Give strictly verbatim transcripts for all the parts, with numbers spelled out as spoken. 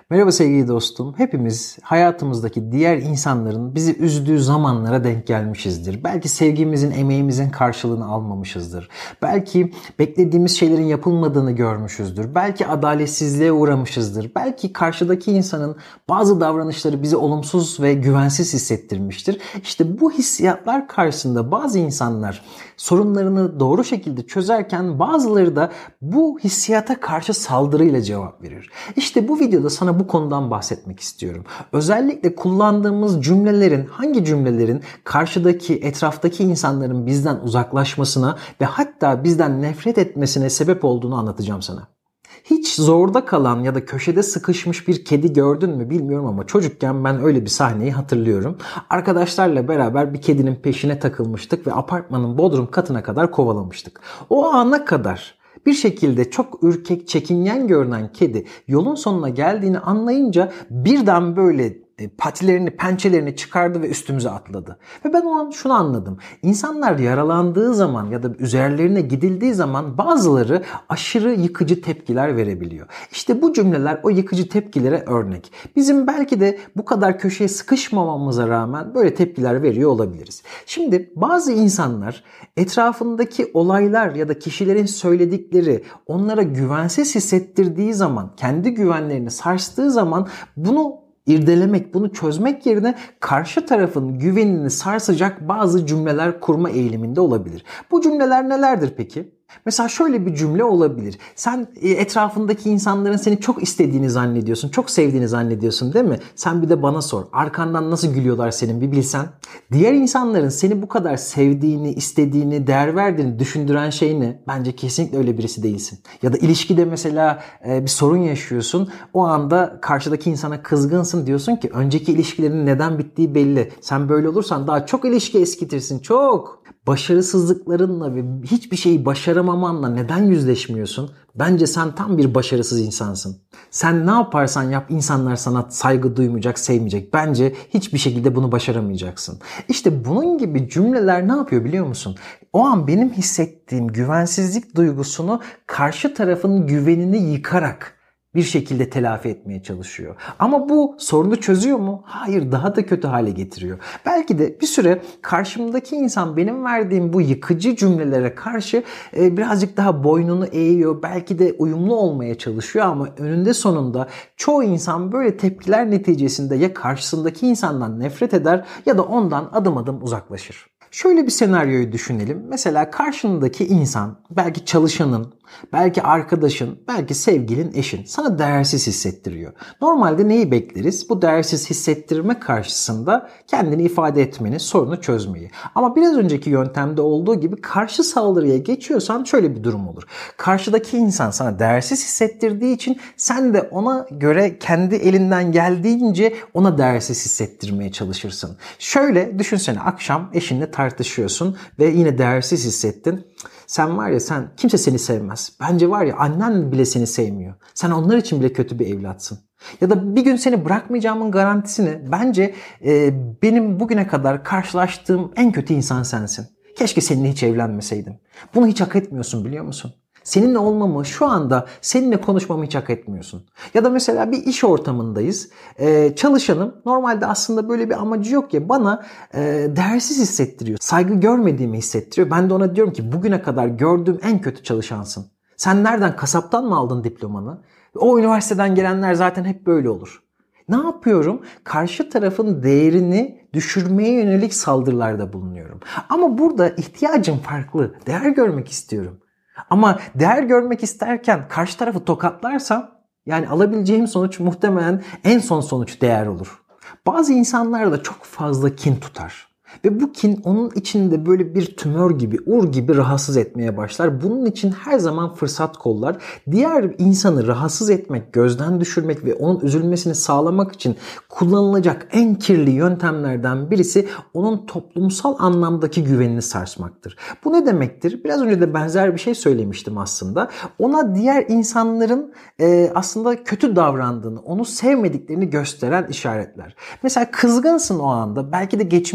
Merhaba sevgili dostum. Hepimiz hayatımızdaki diğer insanların bizi üzdüğü zamanlara denk gelmişizdir. Belki sevgimizin, emeğimizin karşılığını almamışızdır. Belki beklediğimiz şeylerin yapılmadığını görmüşüzdür. Belki adaletsizliğe uğramışızdır. Belki karşıdaki insanın bazı davranışları bizi olumsuz ve güvensiz hissettirmiştir. İşte bu hissiyatlar karşısında bazı insanlar sorunlarını doğru şekilde çözerken bazıları da bu hissiyata karşı saldırıyla cevap verir. İşte bu videoda sana bu konudan bahsetmek istiyorum. Özellikle kullandığımız cümlelerin, hangi cümlelerin karşıdaki, etraftaki insanların bizden uzaklaşmasına ve hatta bizden nefret etmesine sebep olduğunu anlatacağım sana. Hiç zorda kalan ya da köşede sıkışmış bir kedi gördün mü bilmiyorum ama çocukken ben öyle bir sahneyi hatırlıyorum. Arkadaşlarla beraber bir kedinin peşine takılmıştık ve apartmanın bodrum katına kadar kovalamıştık. O ana kadar bir şekilde çok ürkek, çekingen görünen kedi yolun sonuna geldiğini anlayınca birden böyle patilerini, pençelerini çıkardı ve üstümüze atladı. Ve ben o an şunu anladım. İnsanlar yaralandığı zaman ya da üzerlerine gidildiği zaman bazıları aşırı yıkıcı tepkiler verebiliyor. İşte bu cümleler o yıkıcı tepkilere örnek. Bizim belki de bu kadar köşeye sıkışmamamıza rağmen böyle tepkiler veriyor olabiliriz. Şimdi bazı insanlar etrafındaki olaylar ya da kişilerin söyledikleri onlara güvensiz hissettirdiği zaman, kendi güvenlerini sarstığı zaman bunu İrdelemek, bunu çözmek yerine karşı tarafın güvenini sarsacak bazı cümleler kurma eğiliminde olabilir. Bu cümleler nelerdir peki? Mesela şöyle bir cümle olabilir. Sen etrafındaki insanların seni çok istediğini zannediyorsun, çok sevdiğini zannediyorsun değil mi? Sen bir de bana sor. Arkandan nasıl gülüyorlar senin bir bilsen. Diğer insanların seni bu kadar sevdiğini, istediğini, değer verdiğini düşündüren şey ne? Bence kesinlikle öyle birisi değilsin. Ya da ilişkide mesela bir sorun yaşıyorsun. O anda karşıdaki insana kızgınsın, diyorsun ki önceki ilişkilerin neden bittiği belli. Sen böyle olursan daha çok ilişki eskitirsin, çok. Başarısızlıklarınla ve hiçbir şeyi başaramamanla neden yüzleşmiyorsun? Bence sen tam bir başarısız insansın. Sen ne yaparsan yap insanlar sana saygı duymayacak, sevmeyecek. Bence hiçbir şekilde bunu başaramayacaksın. İşte bunun gibi cümleler ne yapıyor biliyor musun? O an benim hissettiğim güvensizlik duygusunu karşı tarafın güvenini yıkarak bir şekilde telafi etmeye çalışıyor. Ama bu sorunu çözüyor mu? Hayır, daha da kötü hale getiriyor. Belki de bir süre karşımdaki insan benim verdiğim bu yıkıcı cümlelere karşı birazcık daha boynunu eğiyor. Belki de uyumlu olmaya çalışıyor ama önünde sonunda çoğu insan böyle tepkiler neticesinde ya karşısındaki insandan nefret eder ya da ondan adım adım uzaklaşır. Şöyle bir senaryoyu düşünelim. Mesela karşındaki insan, belki çalışanın, belki arkadaşın, belki sevgilin, eşin sana değersiz hissettiriyor. Normalde neyi bekleriz? Bu değersiz hissettirme karşısında kendini ifade etmeni, sorunu çözmeyi. Ama biraz önceki yöntemde olduğu gibi karşı saldırıya geçiyorsan şöyle bir durum olur. Karşıdaki insan sana değersiz hissettirdiği için sen de ona göre kendi elinden geldiğince ona değersiz hissettirmeye çalışırsın. Şöyle düşünsene, akşam eşinle tartışıyorsun ve yine değersiz hissettin. Sen var ya sen kimse seni sevmez. Bence var ya annen bile seni sevmiyor. Sen onlar için bile kötü bir evlatsın. Ya da bir gün seni bırakmayacağımın garantisini bence e, benim bugüne kadar karşılaştığım en kötü insan sensin. Keşke seninle hiç evlenmeseydim. Bunu hiç hak etmiyorsun biliyor musun? Seninle olmamı, şu anda seninle konuşmamı hiç hak etmiyorsun. Ya da mesela bir iş ortamındayız. Ee, çalışanım normalde aslında böyle bir amacı yok ya, bana e, değersiz hissettiriyor. Saygı görmediğimi hissettiriyor. Ben de ona diyorum ki bugüne kadar gördüğüm en kötü çalışansın. Sen nereden, kasaptan mı aldın diplomanı? O üniversiteden gelenler zaten hep böyle olur. Ne yapıyorum? Karşı tarafın değerini düşürmeye yönelik saldırılarda bulunuyorum. Ama burada ihtiyacım farklı. Değer görmek istiyorum. Ama değer görmek isterken karşı tarafı tokatlarsam yani alabileceğim sonuç muhtemelen en son sonuç değer olur. Bazı insanlar da çok fazla kin tutar. Ve bu kin onun içinde böyle bir tümör gibi, ur gibi rahatsız etmeye başlar. Bunun için her zaman fırsat kollar. Diğer insanı rahatsız etmek, gözden düşürmek ve onun üzülmesini sağlamak için kullanılacak en kirli yöntemlerden birisi onun toplumsal anlamdaki güvenini sarsmaktır. Bu ne demektir? Biraz önce de benzer bir şey söylemiştim aslında. Ona diğer insanların e, aslında kötü davrandığını, onu sevmediklerini gösteren işaretler. Mesela kızgınsın o anda. Belki de geçmişte yaptığın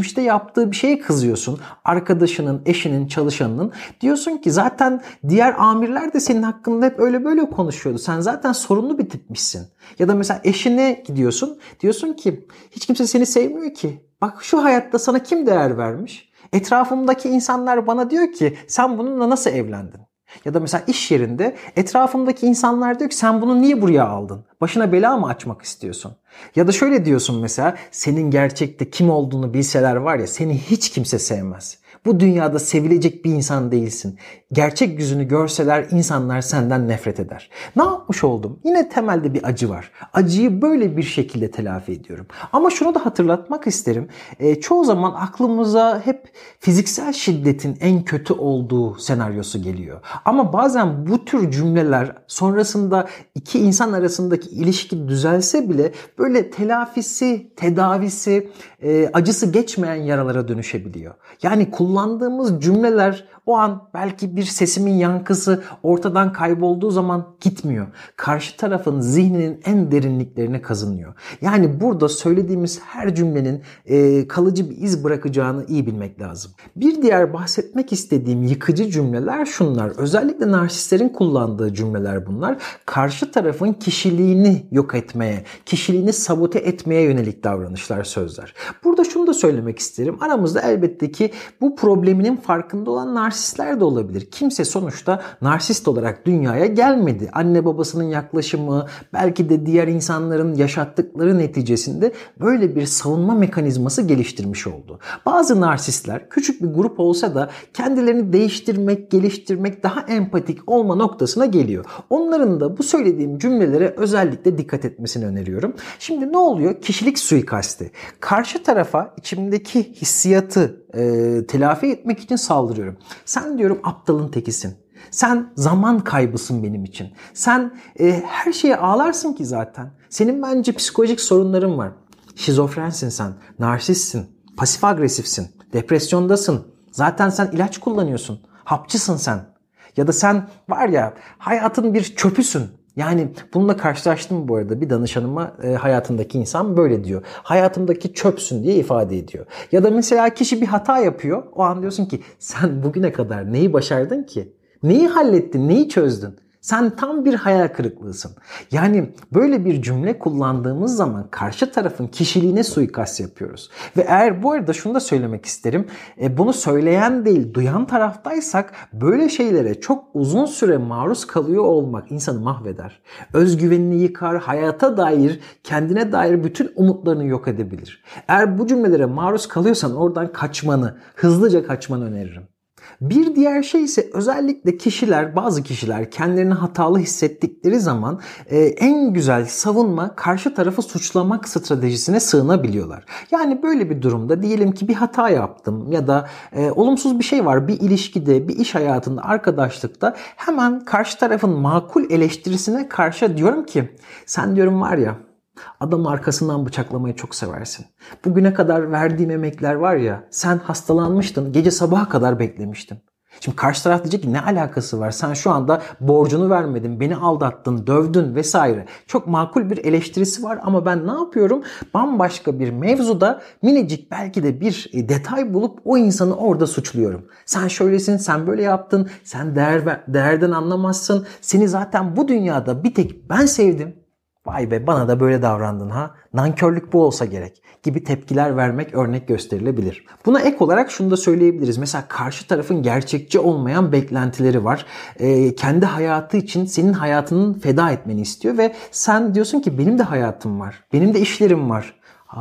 yaptığı bir şeye kızıyorsun. Arkadaşının, eşinin, çalışanının. Diyorsun ki zaten diğer amirler de senin hakkında hep öyle böyle konuşuyordu. Sen zaten sorunlu bir tipmişsin. Ya da mesela eşine gidiyorsun. Diyorsun ki hiç kimse seni sevmiyor ki. Bak şu hayatta sana kim değer vermiş? Etrafımdaki insanlar bana diyor ki sen bununla nasıl evlendin? Ya da mesela iş yerinde etrafımdaki insanlar diyor ki sen bunu niye buraya aldın? Başına bela mı açmak istiyorsun? Ya da şöyle diyorsun mesela senin gerçekte kim olduğunu bilseler var ya seni hiç kimse sevmez. Bu dünyada sevilecek bir insan değilsin. Gerçek yüzünü görseler insanlar senden nefret eder. Ne yapmış oldum? Yine temelde bir acı var. Acıyı böyle bir şekilde telafi ediyorum. Ama şunu da hatırlatmak isterim. E, çoğu zaman aklımıza hep fiziksel şiddetin en kötü olduğu senaryosu geliyor. Ama bazen bu tür cümleler sonrasında iki insan arasındaki ilişki düzelse bile böyle telafisi, tedavisi, e, acısı geçmeyen yaralara dönüşebiliyor. Yani kullandığımız cümleler o an belki bir sesimin yankısı ortadan kaybolduğu zaman gitmiyor. Karşı tarafın zihninin en derinliklerine kazınıyor. Yani burada söylediğimiz her cümlenin e, kalıcı bir iz bırakacağını iyi bilmek lazım. Bir diğer bahsetmek istediğim yıkıcı cümleler şunlar. Özellikle narsistlerin kullandığı cümleler bunlar. Karşı tarafın kişiliğini yok etmeye, kişiliğini sabote etmeye yönelik davranışlar, sözler. Burada şunu da söylemek isterim. Aramızda elbette ki bu probleminin farkında olan narsistler de olabilir. Kimse sonuçta narsist olarak dünyaya gelmedi. Anne babasının yaklaşımı, belki de diğer insanların yaşattıkları neticesinde böyle bir savunma mekanizması geliştirmiş oldu. Bazı narsistler küçük bir grup olsa da kendilerini değiştirmek, geliştirmek, daha empatik olma noktasına geliyor. Onların da bu söylediğim cümlelere özellikle dikkat etmesini öneriyorum. Şimdi ne oluyor? Kişilik suikasti. Karşı tarafa içimdeki hissiyatı e, telafi etmek için saldırıyorum. Sen diyorum aptalın tekisin. Sen zaman kaybısın benim için. Sen e, her şeye ağlarsın ki zaten. Senin bence psikolojik sorunların var. Şizofrensin sen, narsistsin, pasif agresifsin, depresyondasın. Zaten sen ilaç kullanıyorsun, hapçısın sen. Ya da sen var ya hayatın bir çöpüsün. Yani bununla karşılaştım bu arada bir danışanıma e, hayatındaki insan böyle diyor. Hayatımdaki çöpsün diye ifade ediyor. Ya da mesela kişi bir hata yapıyor. O an diyorsun ki sen bugüne kadar neyi başardın ki? Neyi hallettin? Neyi çözdün? Sen tam bir hayal kırıklığısın. Yani böyle bir cümle kullandığımız zaman karşı tarafın kişiliğine suikast yapıyoruz. Ve eğer bu arada şunu da söylemek isterim. E, bunu söyleyen değil duyan taraftaysak böyle şeylere çok uzun süre maruz kalıyor olmak insanı mahveder. Özgüvenini yıkar, hayata dair, kendine dair bütün umutlarını yok edebilir. Eğer bu cümlelere maruz kalıyorsan oradan kaçmanı, hızlıca kaçmanı öneririm. Bir diğer şey ise özellikle kişiler, bazı kişiler kendilerini hatalı hissettikleri zaman e, en güzel savunma karşı tarafı suçlamak stratejisine sığınabiliyorlar. Yani böyle bir durumda diyelim ki bir hata yaptım ya da e, olumsuz bir şey var bir ilişkide, bir iş hayatında, arkadaşlıkta hemen karşı tarafın makul eleştirisine karşı diyorum ki sen diyorum var ya adam arkasından bıçaklamayı çok seversin. Bugüne kadar verdiğim emekler var ya sen hastalanmıştın gece sabaha kadar beklemiştin. Şimdi karşı taraf diyecek ki ne alakası var? Sen şu anda borcunu vermedin, beni aldattın, dövdün vesaire. Çok makul bir eleştirisi var ama ben ne yapıyorum? Bambaşka bir mevzuda minicik belki de bir detay bulup o insanı orada suçluyorum. Sen şöylesin, sen böyle yaptın, sen değer, değerden anlamazsın. Seni zaten bu dünyada bir tek ben sevdim. Vay be bana da böyle davrandın ha. Nankörlük bu olsa gerek gibi tepkiler vermek örnek gösterilebilir. Buna ek olarak şunu da söyleyebiliriz. Mesela karşı tarafın gerçekçi olmayan beklentileri var. Ee, kendi hayatı için senin hayatını feda etmeni istiyor ve sen diyorsun ki benim de hayatım var. Benim de işlerim var.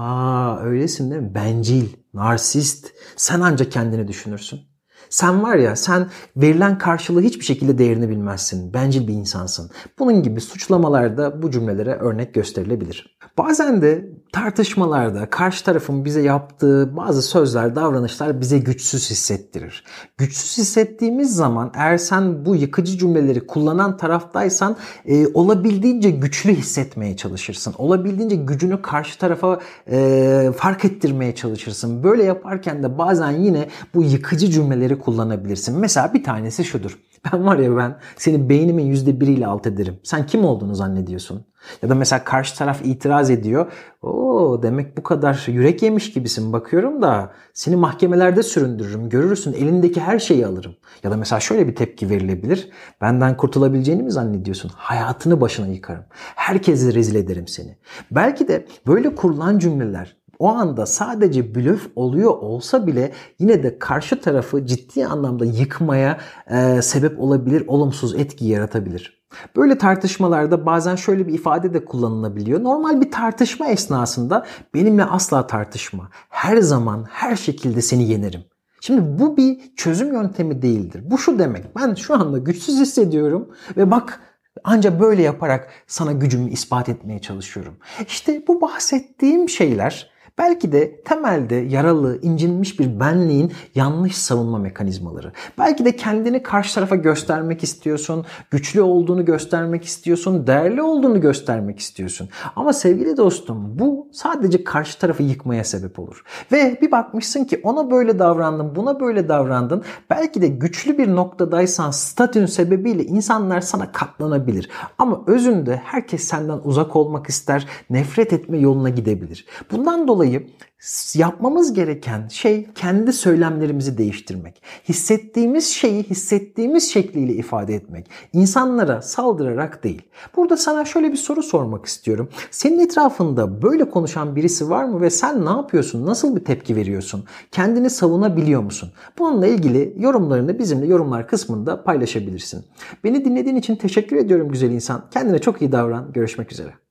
Aa öylesin değil mi? Bencil, narsist. Sen ancak kendini düşünürsün. Sen var ya sen verilen karşılığı hiçbir şekilde değerini bilmezsin. Bencil bir insansın. Bunun gibi suçlamalarda bu cümlelere örnek gösterilebilir. Bazen de tartışmalarda karşı tarafın bize yaptığı bazı sözler, davranışlar bize güçsüz hissettirir. Güçsüz hissettiğimiz zaman eğer sen bu yıkıcı cümleleri kullanan taraftaysan e, olabildiğince güçlü hissetmeye çalışırsın. Olabildiğince gücünü karşı tarafa e, fark ettirmeye çalışırsın. Böyle yaparken de bazen yine bu yıkıcı cümleleri cümleleri kullanabilirsin. Mesela bir tanesi şudur. Ben var ya ben seni beynimin yüzde biriyle alt ederim. Sen kim olduğunu zannediyorsun? Ya da mesela karşı taraf itiraz ediyor. Oo, demek bu kadar yürek yemiş gibisin bakıyorum da seni mahkemelerde süründürürüm. Görürsün elindeki her şeyi alırım. Ya da mesela şöyle bir tepki verilebilir. Benden kurtulabileceğini mi zannediyorsun? Hayatını başına yıkarım. Herkesi rezil ederim seni. Belki de böyle kurulan cümleler o anda sadece blöf oluyor olsa bile yine de karşı tarafı ciddi anlamda yıkmaya e, sebep olabilir, olumsuz etki yaratabilir. Böyle tartışmalarda bazen şöyle bir ifade de kullanılabiliyor. Normal bir tartışma esnasında benimle asla tartışma. Her zaman, her şekilde seni yenerim. Şimdi bu bir çözüm yöntemi değildir. Bu şu demek. Ben şu anda güçsüz hissediyorum ve bak ancak böyle yaparak sana gücümü ispat etmeye çalışıyorum. İşte bu bahsettiğim şeyler belki de temelde yaralı, incinmiş bir benliğin yanlış savunma mekanizmaları. Belki de kendini karşı tarafa göstermek istiyorsun, güçlü olduğunu göstermek istiyorsun, değerli olduğunu göstermek istiyorsun. Ama sevgili dostum bu sadece karşı tarafı yıkmaya sebep olur. Ve bir bakmışsın ki ona böyle davrandın, buna böyle davrandın. Belki de güçlü bir noktadaysan statün sebebiyle insanlar sana katlanabilir. Ama özünde herkes senden uzak olmak ister, nefret etme yoluna gidebilir. Bundan dolayı yapmamız gereken şey kendi söylemlerimizi değiştirmek. Hissettiğimiz şeyi hissettiğimiz şekliyle ifade etmek. İnsanlara saldırarak değil. Burada sana şöyle bir soru sormak istiyorum. Senin etrafında böyle konuşan birisi var mı ve sen ne yapıyorsun? Nasıl bir tepki veriyorsun? Kendini savunabiliyor musun? Bununla ilgili yorumlarını bizimle yorumlar kısmında paylaşabilirsin. Beni dinlediğin için teşekkür ediyorum güzel insan. Kendine çok iyi davran. Görüşmek üzere.